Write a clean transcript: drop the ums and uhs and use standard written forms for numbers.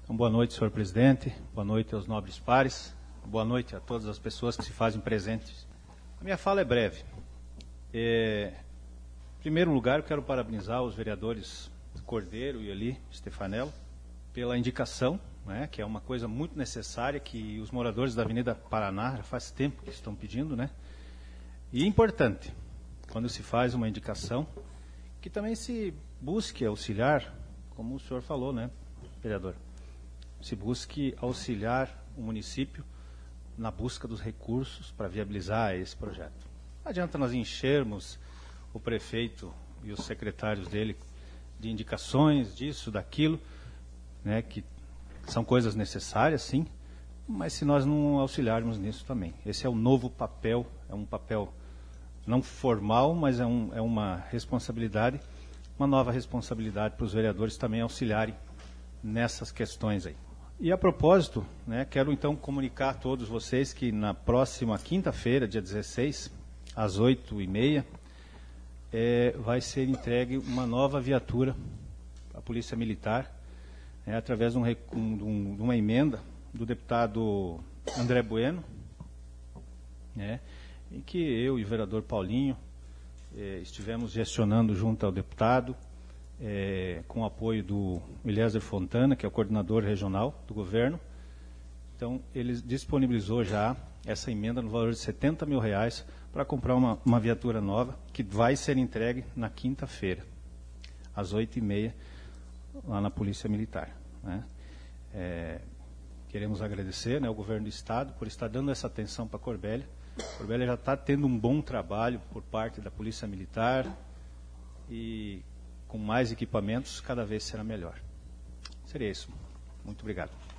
Então, boa noite, senhor presidente, boa noite aos nobres pares, boa noite a todas as pessoas que se fazem presentes. A minha fala é breve. Em primeiro lugar, eu quero parabenizar os vereadores Cordeiro e Eli Stefanello pela indicação, né, que é uma coisa muito necessária, que os moradores da Avenida Paraná já faz tempo que estão pedindo, né? E importante, quando se faz uma indicação, que também se busque auxiliar, como o senhor falou, né, vereador? Se busque auxiliar o município na busca dos recursos para viabilizar esse projeto. Não adianta nós enchermos o prefeito e os secretários dele de indicações, disso, daquilo, né, que são coisas necessárias, sim, mas se nós não auxiliarmos nisso também. Esse é o novo papel, é um papel não formal, mas é uma responsabilidade, uma nova responsabilidade para os vereadores também auxiliarem nessas questões aí. E a propósito, né, quero então comunicar a todos vocês que na próxima quinta-feira, dia 16, às 8h30, vai ser entregue uma nova viatura à Polícia Militar, através de uma emenda do deputado André Bueno, né, em que eu e o vereador Paulinho estivemos gestionando junto ao deputado, com o apoio do Eliezer Fontana, que é o coordenador regional do governo. Então, ele disponibilizou já essa emenda no valor de R$70 mil para comprar uma viatura nova, que vai ser entregue na quinta-feira, às 8h30, lá na Polícia Militar, né? Queremos agradecer, né, ao governo do Estado por estar dando essa atenção para a Corbélia. A Corbélia já está tendo um bom trabalho por parte da Polícia Militar e com mais equipamentos, cada vez será melhor. Seria isso. Muito obrigado.